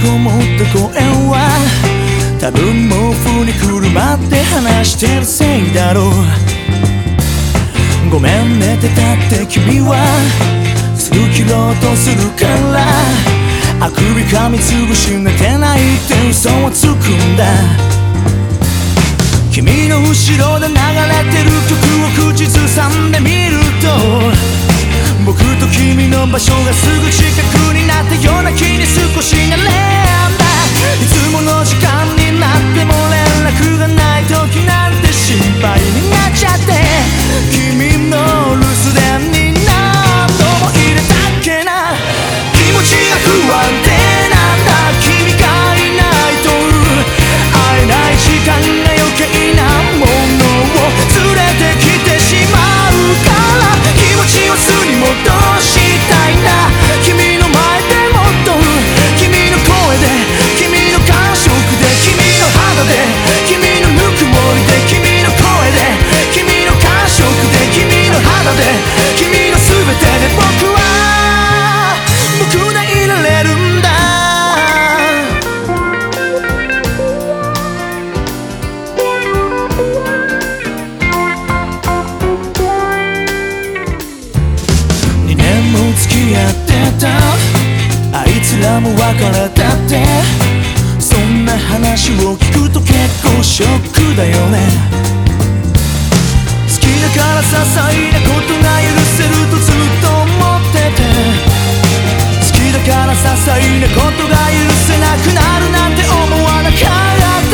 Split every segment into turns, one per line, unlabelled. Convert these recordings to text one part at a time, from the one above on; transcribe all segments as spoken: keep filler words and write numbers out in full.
こもった声は多分毛布にくるまって話してるせいだろう。ごめん寝てたって君はすぐ切ろうとするから、あくび噛みつぶし寝てないって嘘をつくんだ。君の後ろで流れてる曲を口ずさんでみると、僕と君の場所がすぐ近くになったような気に少しなれんだ。いつもの時間になっても連絡がない時なんて心配になっちゃって、君の留守電に何度も入れたっけな。気持ちが不安定なんだ、君がいないと会えない時間が余計なものを連れてきてしまうから、気持ちを素に戻したいんだ。君の前でもっと君の声で、君の感触で、君の肌で、君のぬくもりで、君の声で、君の感触で、君の肌で、君の全てで僕は僕でいられるんだ。にねんも付き合ってたあいつらも別れたって、そんな話を聞くと結構ショックだよね。好きだから些細なことが許せるとずっと思ってて、好きだから些細なことが許せなくなるなんて思わなかった。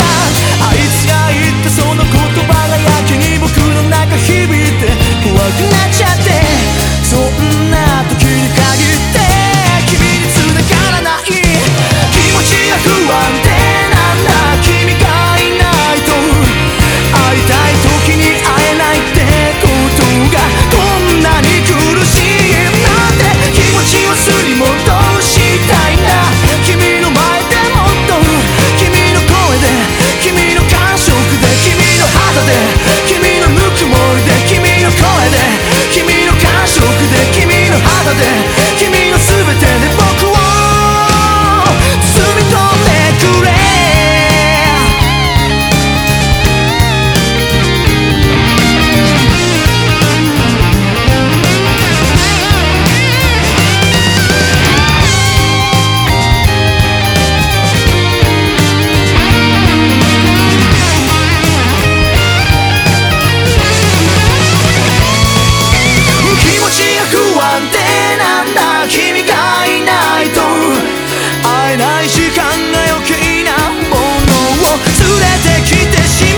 あいつが言ったその言葉がやけに僕の中響いて怖くなっちゃって、そんな時に限って君に繋がらない、気持ちが不安定なんだ。君がいないと会いたい時に会えないってことがこんなに苦しいなんて、気持ちを素に戻したいんだ。君の前でもっと君の声で、君の感触で、君の肌で、君のぬくもりで、君の声で、君の感触で、君の肌で、君の全てで僕を包み込んでくれ。君がいないと会えない時間が余計なものを連れてきてしまう。